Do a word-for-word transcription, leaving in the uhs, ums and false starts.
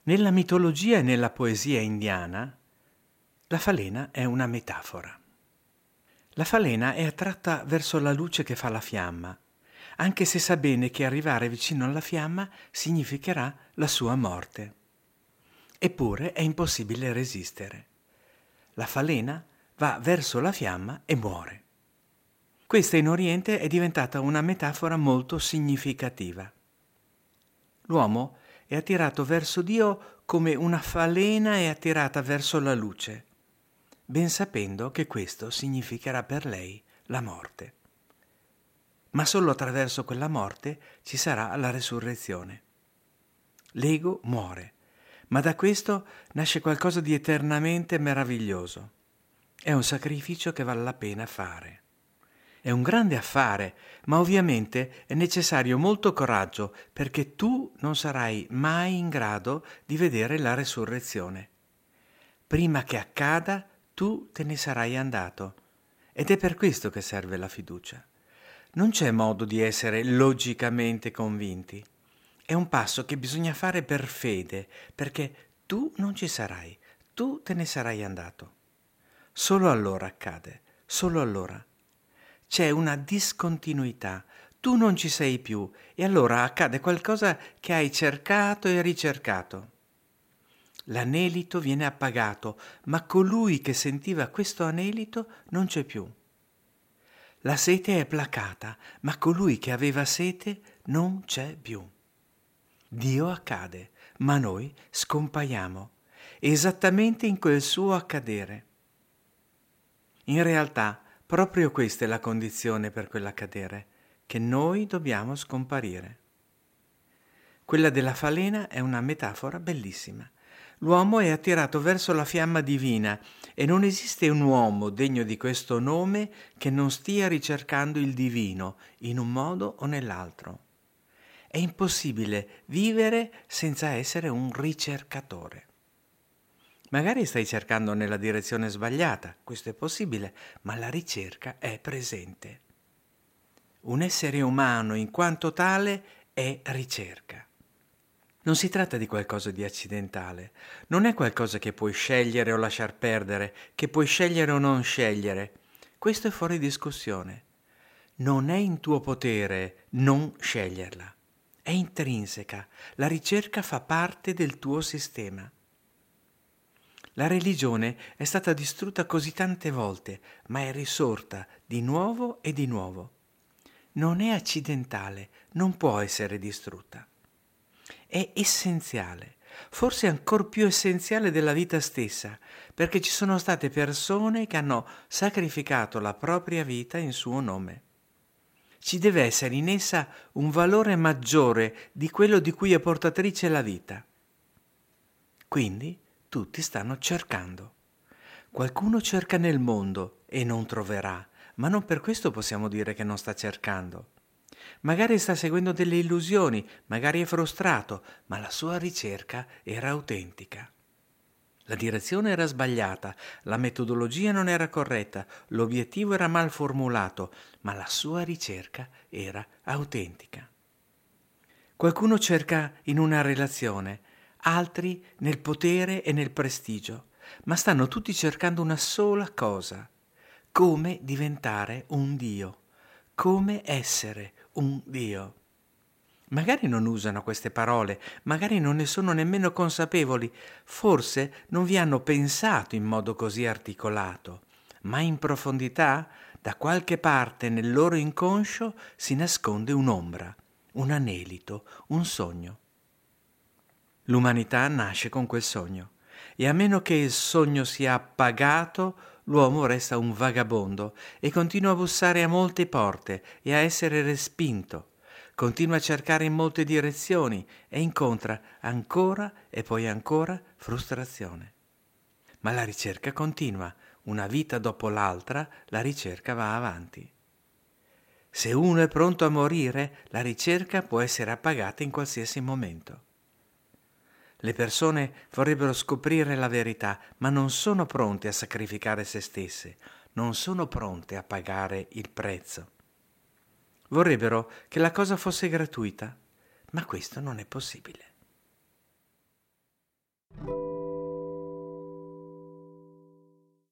Nella mitologia e nella poesia indiana, la falena è una metafora. La falena è attratta verso la luce che fa la fiamma, anche se sa bene che arrivare vicino alla fiamma significherà la sua morte. Eppure è impossibile resistere. La falena va verso la fiamma e muore. Questa in Oriente è diventata una metafora molto significativa. L'uomo è attirato verso Dio come una falena è attirata verso la luce, ben sapendo che questo significherà per lei la morte. Ma solo attraverso quella morte ci sarà la resurrezione. L'ego muore, ma da questo nasce qualcosa di eternamente meraviglioso. È un sacrificio che vale la pena fare. È un grande affare, ma ovviamente è necessario molto coraggio perché tu non sarai mai in grado di vedere la resurrezione. Prima che accada, tu te ne sarai andato. Ed è per questo che serve la fiducia. Non c'è modo di essere logicamente convinti. È un passo che bisogna fare per fede, perché tu non ci sarai, tu te ne sarai andato. Solo allora accade, solo allora. C'è una discontinuità, tu non ci sei più e allora accade qualcosa che hai cercato e ricercato. L'anelito viene appagato, ma colui che sentiva questo anelito non c'è più. La sete è placata, ma colui che aveva sete non c'è più. Dio accade, ma noi scompaiamo, esattamente in quel suo accadere. In realtà, proprio questa è la condizione per quell'accadere, che noi dobbiamo scomparire. Quella della falena è una metafora bellissima. L'uomo è attirato verso la fiamma divina e non esiste un uomo degno di questo nome che non stia ricercando il divino in un modo o nell'altro. È impossibile vivere senza essere un ricercatore. Magari stai cercando nella direzione sbagliata, questo è possibile, ma la ricerca è presente. Un essere umano in quanto tale è ricerca. Non si tratta di qualcosa di accidentale, non è qualcosa che puoi scegliere o lasciar perdere, che puoi scegliere o non scegliere. Questo è fuori discussione. Non è in tuo potere non sceglierla. È intrinseca. La ricerca fa parte del tuo sistema. La religione è stata distrutta così tante volte, ma è risorta di nuovo e di nuovo. Non è accidentale, non può essere distrutta. È essenziale, forse ancor più essenziale della vita stessa, perché ci sono state persone che hanno sacrificato la propria vita in suo nome. Ci deve essere in essa un valore maggiore di quello di cui è portatrice la vita. Quindi tutti stanno cercando. Qualcuno cerca nel mondo e non troverà, ma non per questo possiamo dire che non sta cercando. Magari sta seguendo delle illusioni, magari è frustrato, ma la sua ricerca era autentica. La direzione era sbagliata, la metodologia non era corretta, l'obiettivo era mal formulato, ma la sua ricerca era autentica. Qualcuno cerca in una relazione, altri nel potere e nel prestigio, ma stanno tutti cercando una sola cosa: come diventare un Dio, come essere un Dio. Magari non usano queste parole, magari non ne sono nemmeno consapevoli, forse non vi hanno pensato in modo così articolato, ma in profondità, da qualche parte nel loro inconscio, si nasconde un'ombra, un anelito, un sogno. L'umanità nasce con quel sogno e a meno che il sogno sia appagato, l'uomo resta un vagabondo e continua a bussare a molte porte e a essere respinto. Continua a cercare in molte direzioni e incontra ancora e poi ancora frustrazione. Ma la ricerca continua, una vita dopo l'altra la ricerca va avanti. Se uno è pronto a morire, la ricerca può essere appagata in qualsiasi momento. Le persone vorrebbero scoprire la verità, ma non sono pronte a sacrificare se stesse, non sono pronte a pagare il prezzo. Vorrebbero che la cosa fosse gratuita, ma questo non è possibile.